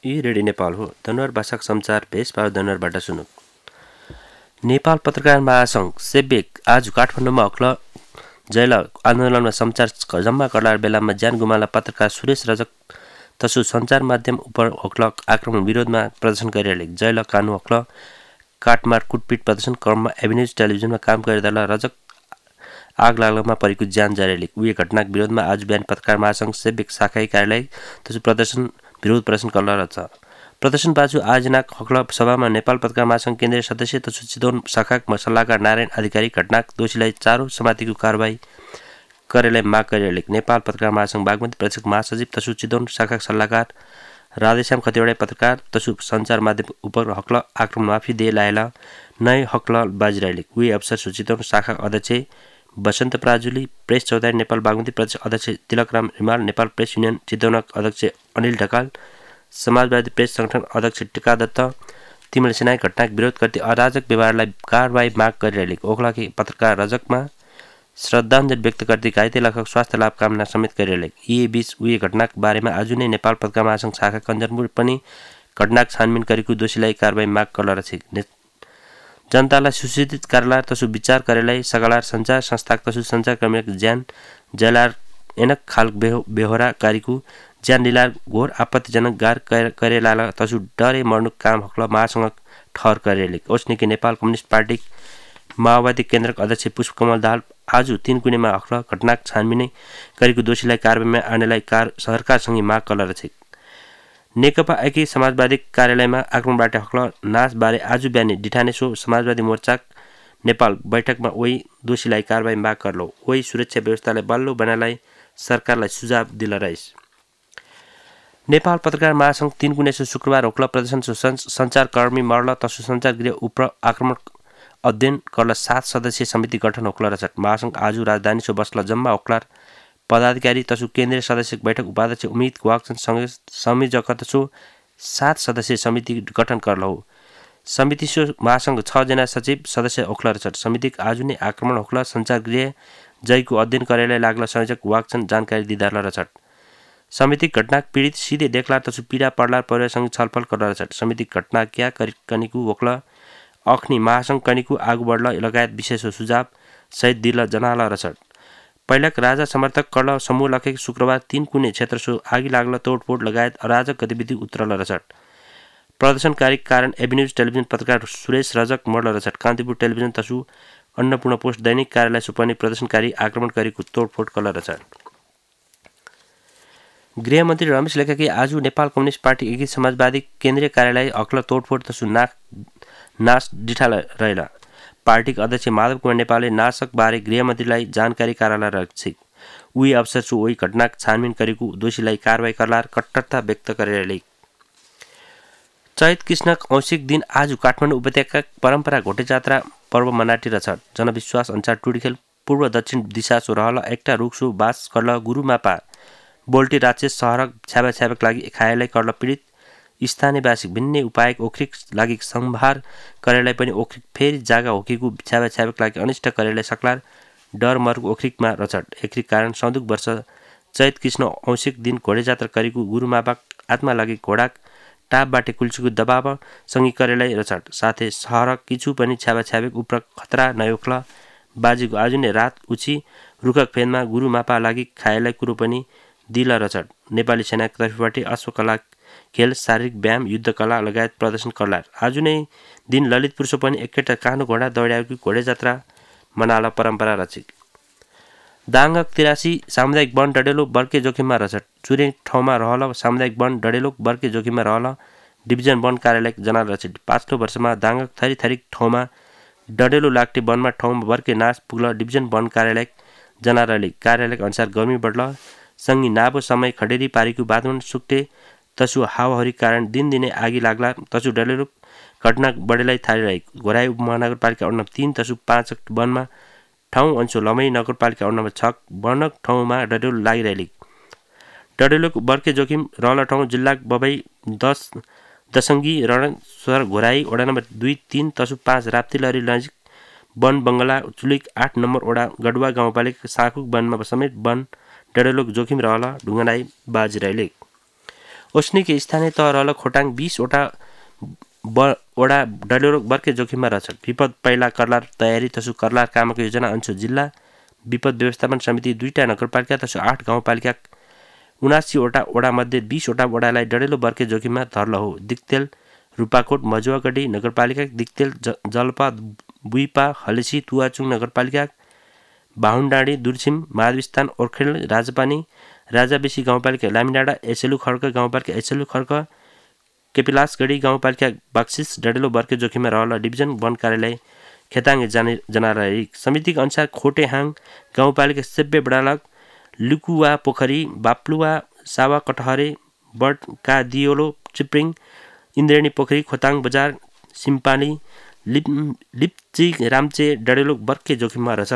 यी रेडियो नेपाल हो। दनुवार भाषाको समाचार भेषपार दनुवारबाट सुनौ। नेपाल पत्रकार महासङ्घ सेब्यक आज काठमाडौँमा अख्ल जैल आन्दोलनमा समाचार जम्मा गर्दा बेलामा ज्यान गुमाला पत्रकार सुरेश रजक तसु सञ्चार माध्यम उप अख्ल आक्रमण विरोधमा प्रदर्शन गरिरहेको जैल कानु अख्ल काटमार कुटपिट प्रदर्शन क्रममा एभिन्यूज टेलिभिजनमा काम गरिरहँदा रजक आग लाग्दामा परेको ज्यान जारी उही घटनाको विरोधमा आज बिहान पत्रकार महासङ्घ सेब्यक शाखाई कार्यालय तसु प्रदर्शन विरोध प्रदर्शन गर्ला छ। प्रदर्शन बाजु आयोजना हक्ल सभामा नेपाल पत्रकार महासङ्घ केन्द्रीय सदस्य तसु चितवन शाखाका सल्लाहकार नारायण अधिकारी घटनाका दोषीलाई चारौं समातिको कारबाही गरेलाई माग गरिरहेको नेपाल पत्रकार महासङ्घ बागमती प्रदेशका महासचिव तसु चितवन शाखाका सल्लाहकार राधेश्याम खतिवडा पत्रकार तसु सञ्चार माध्यम उप हक्ल आक्रमण माफी दे लाएला नै हक्ल बाजिरहेको उही अवसर सुचितवन शाखा अध्यक्ष बसन्त प्राजुली प्रेस चौधरी नेपाल बागमती प्रदेश अध्यक्ष तिलकराम रिमाल नेपाल प्रेस युनियन चितवनक अध्यक्ष अनिल ढकाल समाजवादी प्रेस संगठन अध्यक्ष टिका दत्त तिमल सेनाई घटनाको विरोध गर्दै अराजक व्यवहारलाई कारबाही माग गरिरहेको ओखलाकी पत्रकार रजकमा श्रद्धाञ्जली व्यक्त गर्दै घाइते लेखक स्वास्थ्य लाभ कामना समेत गरिरहेको यी बीच उही घटनाको बारेमा आज नै नेपाल पत्रकार महासङ्घ शाखा कञ्चनपुर पनि घटनाको छानबिन गरेको दोषीलाई कारबाही माग गर्ला छ। जनतालाई सुसूचित कार्यालय तसु विचार कार्यालय सगलार सञ्चार संस्था तसु सञ्चारकर्मीको ज्यान जलार एनक खाल बेहोराकारीको ज्यान लिलार घोर आपत्तिजनक गार करेला तसु डरे मर्नु काम हक्ल महासङ्घ ठहर गरेको ओस्नेकी नेपाल कम्युनिस्ट पार्टी माओवादी केन्द्रका अध्यक्ष पुष्पकमल दाहाल आज 3 कुनेमा हक्ल घटनाको छानबिनै गरेको दोषीलाई कारबाहीमा आनेलाई सरकारसँगै माग गर्ला छ। नेकपा एकी समाजवादी कार्यालयमा आक्रमणबाट हक्ल नाशबारे आज बिहान डिठानेसो समाजवादी मोर्चा नेपाल बैठकमा वही दोषीलाई कारबाही माग गर्लो वही सुरक्षा व्यवस्थालाई बल्लो बनालाई सरकारलाई सुझाव दिल रहेछ। नेपाल पत्रकार महासङ्घ 3 कुनेसो शुक्रबार हक्ल प्रदर्शन सञ्चारकर्मी मर्ल तसु सञ्चारगृह उप आक्रमण अध्ययन गर्न 7 सदस्यीय समिति गठन होक्ला रहेछ। महासङ्घ आज राजधानी सो बस्ला जम्मा होक्ला पदाधिकारी तसु केन्द्रीय सदस्य बैठक उपाध्यक्ष उम्मिद वाक्सन संयोजक तसु 7 सदस्यीय समिति गठन गर्ला हो। समिति सो महासङ्घ 6 जना सचिव सदस्य होक्ला रहेछ। समितिको आज नै आक्रमण होक्ला सञ्चारगृह जयको अध्ययन गरेलाई लाग्ला संयोजक वाक्सन जानकारी दिदार्ला रहेछ। समिति घटना पीडित सिधै देखला तसु पीडा पर्ला परिवारसँग छलफल गर्ला रहेछ। समिति घटना क्या कनिकु होक्ला अख्नी महासङ्घ कनिकु आगु बढ्ला लगायत विशेष सुझाव सहित दिल जनाला रहेछ। पहिलाक राजा समर्थक कर्ल समूह लखेको शुक्रबार 3 कुने क्षेत्र सो आगी लाग्ला तोडफोड लगायत अराजक गतिविधि उत्रल रहेछ। प्रदर्शनकारी कारण एभिन्यूज टेलिभिजन पत्रकार सुरेश रजक मर्ल रहेछ। कान्तिपुर टेलिभिजन तसु अन्नपूर्ण पोस्ट दैनिक कार्यालय सो पनि प्रदर्शनकारी आक्रमण गरेको तोडफोड गर्ल रहेछ। गृहमन्त्री रमेश लेखकी आज नेपाल कम्युनिस्ट पार्टी एकी समाजवादी केन्द्रीय कार्यालय हक्ल तोडफोड तसु नाश डिठा रहेला। पार्टीका अध्यक्ष माधव कुमार नेपालले नाशक बारे गृहमन्त्रीलाई जानकारी कार्यालय रहेछ। उही अवसर सो वही घटनाको छानबिन गरेको दोषीलाई कारबाही गर्लार कट्टरता व्यक्त गरेर चैत कृष्णक औंसिक दिन आज काठमाडौँ उपत्यका परम्परा घोटे जात्रा पर्व मनाटी रहेछ। जनविश्वास अनुसार टुडीखेल पूर्व दक्षिण दिशा सो रहल एकटा रुख सो बास कर्ल गुरुमापा बोल्टी राक्षस सहरक छ्याबक लागि खायलाई कर्ल पीडित स्थानीयवासी भिन्नै उपायक ओख्रिक लागि संभार करेलाई पनि ओख्रिक फेरि जागा होकेको छ्याबक लागि अनिष्ट करेलाई सक्लार डर मर्ग ओख्रिकमा रहेछ। एकरी कारण सौदुक वर्ष चैत कृष्ण औंसिक दिन घोडे जात्रा गरेको गुरुमापाक आत्मा लागि घोडाक टापबाट कुल्चीको दबाव सँगै करेलाई रहेछ। साथै सहरक किछु पनि छ्याबक उप्र खतरा नयोक्ल बाजीको आज नै रात उची रुखक फेदमा गुरुमापा लागि खायलाई कुरो पनि दिल रहेछ। नेपाली सेनाको तर्फबाट अश्वकला खेल शारीरिक व्यायाम युद्धकला लगायत प्रदर्शन गर्ला। आज नै दिन ललितपुर सो पनि एकैटा कानो घोडा दौड्याएको घोडे जात्रा मनाला परम्परा रचिक। दाङक 83 सामुदायिक वन डडेलो बर्के जोखिममा रहेछ। चुरे ठाउँमा रहल सामुदायिक वन डडेलो बर्के जोखिममा रहल डिभिजन वन कार्यालय जनाल रहेछ। 5औं वर्षमा दाङक थरी ठाउँमा डडेलो लाग्टे वनमा ठाउँमा बर्के नाश पुग्ल डिभिजन वन कार्यालय जनाले कार्यालय अनुसार गर्मी बढ्ल सँगै नाबो समय खडेरी पारीको वातावरण सुक्टे तसु हावाहुरी कारण दिनदिनै आगी लाग्ला तसु डडेलो घटना बढेलाई थालिरहेको घोराई उपमहानगरपालिका वडा 3 तसु 5 वनमा ठाउँ अंशो लमई नगरपालिका वडा 6 वनक ठाउँमा डडेलो लागिरहेको डडेलोको बर्के जोखिम रहल ठाउँ जिल्लाक बबई 10 दसङ्गी रणस्वर घोराई वडा नम्बर 2, 3 तसु 5 राप्तीलहरी नजिक वन बङ्गला चुलिक 8 नम्बर वडा गडुवा गाउँपालिका साकुक वनमा समेत वन डडेलोक जोखिम रहल ढुङ्गनाई बाजिरहेले ओस्नीके स्थानीय तह रहल खोटाङ 20 वडा डडेलो बर्के जोखिममा रहेछन्। विपद पहिला कर्लार तयारी तसु कर्लार कामको योजना अनुसार जिल्ला विपद व्यवस्थापन समिति 2टा नगरपालिका तसु 8 गाउँपालिका 79 वडामध्ये 20 वडालाई डडेलो बर्के जोखिममा धर्ल हो। दिक्तेल रूपाकोट मजुवागढी नगरपालिका, दिक्तेल जलपा बुइपा हलेसी तुवाचुङ नगरपालिका, बाहुनडाँडी दुर्छिम माधविस्थान ओर्खेल राजापानी राजाबेसी गाउँपालिका लामिडाँडा एसेलु खड्क गाउँपालिका एसेलु खड्क केपिलासगढी गाउँपालिका बक्सिस डडेलो बर्के जोखिममा रहल डिभिजन वन कार्यालय खेताङ्गे जनालाई समितिका अनुसार खोटेहाङ गाउँपालिका सेब्बे बडालक लुकुवा पोखरी बाप्लुवा सावा कटहरे बडका दियोलो चिप्रिङ इन्द्रेणी पोखरी खोताङ बजार सिम्पानी लिप्ची राम्चे डडेलो बर्के जोखिममा रहेछ।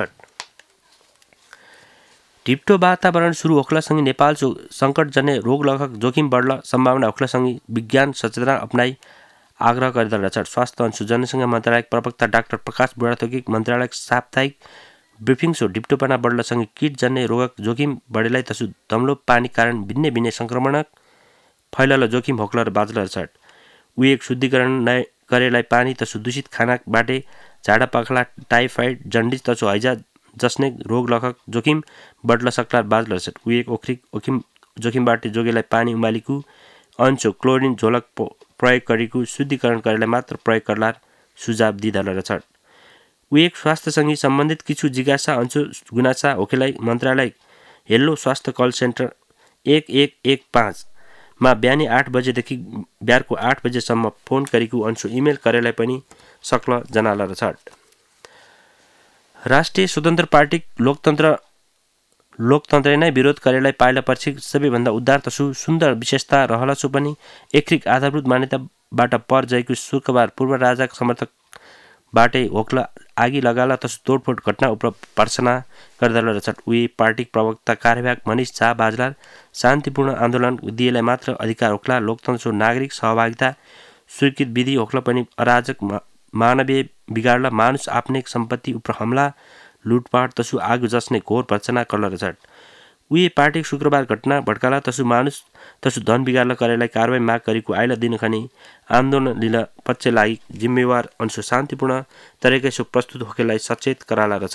टिप्टो वातावरण सुरु होख्लासँगै नेपाल सङ्कटजन्य रोग लगक जोखिम बढ्न सम्भावना होख्लासँगै विज्ञान सचेतना अपनाई आग्रह गरिँदो रहेछ। स्वास्थ्य अनि जनसङ्ख्या मन्त्रालयका प्रवक्ता डाक्टर प्रकाश बुढाथोकी मन्त्रालयको साप्ताहिक ब्रिफिङ सो टिप्टोपना बढ्नसँगै किटजन्य रोगक जोखिम बढेलाई तसु दम्लो पानी कारण भिन्नै संक्रमणक फैलल जोखिम होख्ल र बाँच्ल रहेछ। उएक शुद्धिकरण गरेलाई पानी तसु दूषित खाना बाटे झाडा पखला टाइफाइड जन्डिस तसु हैजा जस्ने रोग लखक जोखिम बढ्ल सक्ला बाँच्ल रहेछ। उएक ओखिम जोखिमबाट जोगेलाई पानी उमालिकु अन्चो क्लोरिन झोलक प्रयोग गरिकु शुद्धिकरण गरेलाई मात्र प्रयोग गर्ला सुझाव दिँदल रहेछ। उएक स्वास्थ्यसँगै सम्बन्धित किछु जिज्ञासा अन्चो गुनासा होखेलाई मन्त्रालय हेल्लो स्वास्थ्य कल सेन्टर 1115 मा बिहानी 8 बजेदेखि बिहारको 8 बजेसम्म फोन गरिकु अन्चो इमेल गरेलाई पनि सक्ल जनाल रहेछ। राष्ट्रिय स्वतन्त्र पार्टी लोकतन्त्र नै विरोध गरेलाई पाइला पछि सबैभन्दा उद्धार तसु सुन्दर विशेषता रहल सो पनि एकृक आधारभूत मान्यताबाट पर जाएको शुक्रबार पूर्व राजाका समर्थक बाटे होक्ला आगी लगाला तसु तोडफोड घटना उप पर्सना गर्दल रहेछ। उही पार्टी प्रवक्ता कार्यवाहक मनिष झा बाजलार शान्तिपूर्ण आन्दोलन दिएलाई मात्र अधिकार होक्ला लोकतन्त्र नागरिक सहभागिता स्वीकृत विधि होक्ला पनि अराजक मानवीय बिगाड्ला मानुष आफ्नै सम्पत्ति उप हमला लुटपाट तसु आगो जस्ने घोर भर्सना गर्ल रहेछ। उही पार्टी शुक्रबार घटना भड्काला तसु मानुष तसु धन बिगाड्ला गरेलाई कारवाही माग गरेको आइला दिन खनि आन्दोलन लिला पक्ष लागि जिम्मेवार अनुसार शान्तिपूर्ण तरिका से प्रस्तुत होकेलाई सचेत कराला रहेछ।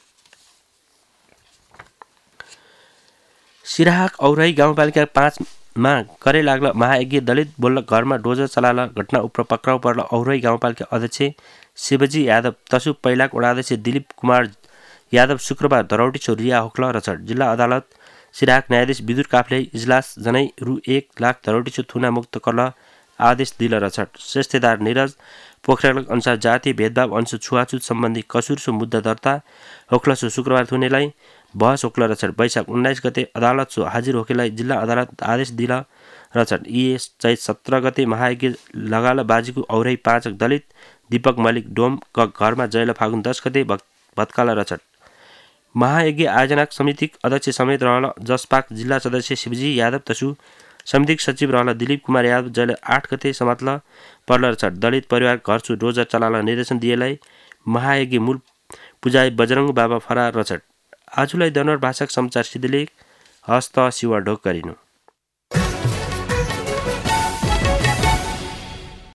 सिराहाक औराही गाउँपालिका 5 मा करे लाग्ला महायज्ञ दलित बोल्ल घरमा डोजर चलाला घटना उप पक्राउ पर्ल औराही गाउँपालिका अध्यक्ष शिवजी यादव तसु पहिलाक वडाध्यक्ष दिलीप कुमार यादव शुक्रबार धरौटी रिहा होक्ल रहेछ। जिल्ला अदालत सिराहाक न्यायाधीश विदुर काफले इजलास जनै रु 1 लाख धरौटी थुना मुक्त गर्न आदेश दिल रहेछ। श्रेष्ठदार निरज पोखरेलक अनुसार जातीय भेदभाव अनुसार छुवाछुत सम्बन्धी कसुर सो मुद्दा दर्ता होक्ल सो शुक्रबार थुनेलाई बहस होक्ल रहेछ। वैशाख 19 गते अदालत सो हाजिर होकेलाई जिल्ला अदालत आदेश दिल रहेछ। चैत 17 गते महायज्ञ लगाल बाजीको औराही 5 दलित दीपक मलिक डोम घरमा जैल फागुन 10 गते भत्काल रहेछ। महायज्ञ आयोजना समिति अध्यक्ष समेत रहल जसपाक जिल्ला सदस्य शिवजी यादव तसु समितिक सचिव रहल दिलीप कुमार यादव जैल 8 गते समात्ल पर्ल रहेछ। दलित परिवार घर सु रोजा चलाल निर्देशन दिएलाई महायज्ञ मूल पुजारी बजरङ्ग बाबा फरार रहेछ। आजलाई दनर भाषाक समाचार सिद्धलेख हस्त शिवा ढोक गरिनु।